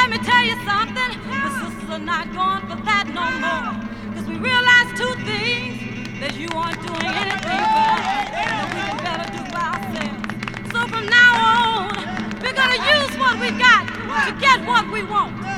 let me tell you something. The sisters are not going for that no more. Because we realized two things. That you aren't doing anything for us. That we can better do by ourselves. So from now on, we're going to use what we got to get what we want.